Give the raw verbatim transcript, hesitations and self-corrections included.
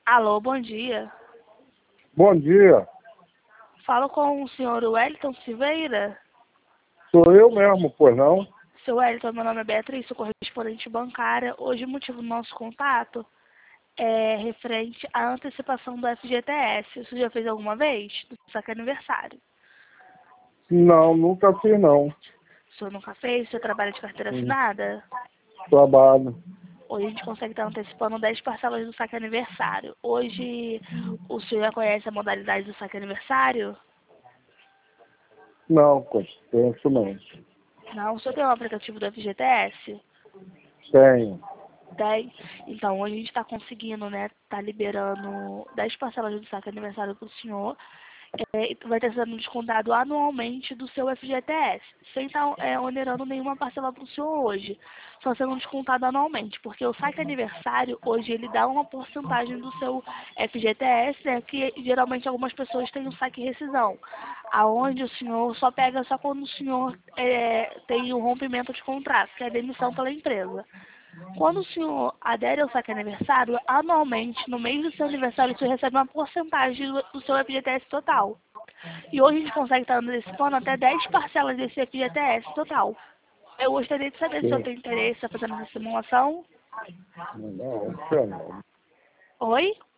Alô, bom dia. Bom dia, Falo com o senhor Wellington Silveira. sou eu mesmo, pois não? Seu Wellington, meu nome é Beatriz, sou correspondente bancária. Hoje o motivo do nosso contato é referente à antecipação do F G T S. Você já fez alguma vez? Do saque aniversário. Não, nunca fiz não. O senhor nunca fez? O senhor trabalha de carteira Hum, assinada? Trabalho. Hoje a gente consegue estar antecipando dez parcelas do saque aniversário. Hoje o senhor já conhece a modalidade do saque aniversário? Não, penso não. Não, o senhor tem um aplicativo do F G T S? Tenho. Tem. Então, hoje a gente está conseguindo, né? Tá liberando dez parcelas do saque aniversário para o senhor. É, e vai estar sendo descontado anualmente do seu F G T S, sem estar é, onerando nenhuma parcela para o senhor hoje. Só sendo descontado anualmente, porque o saque aniversário, hoje, ele dá uma porcentagem do seu F G T S, né? Que geralmente algumas pessoas têm um saque rescisão, aonde o senhor só pega só quando o senhor é, tem um rompimento de contrato, que é a demissão pela empresa. Quando o senhor adere ao saque aniversário, anualmente, no mês do seu aniversário, o senhor recebe uma porcentagem do, do seu F G T S total. E hoje a gente consegue estar antecipando até dez parcelas desse F G T S total. Eu gostaria de saber se o senhor Sim. tem interesse em fazer essa simulação. Não, não. Oi?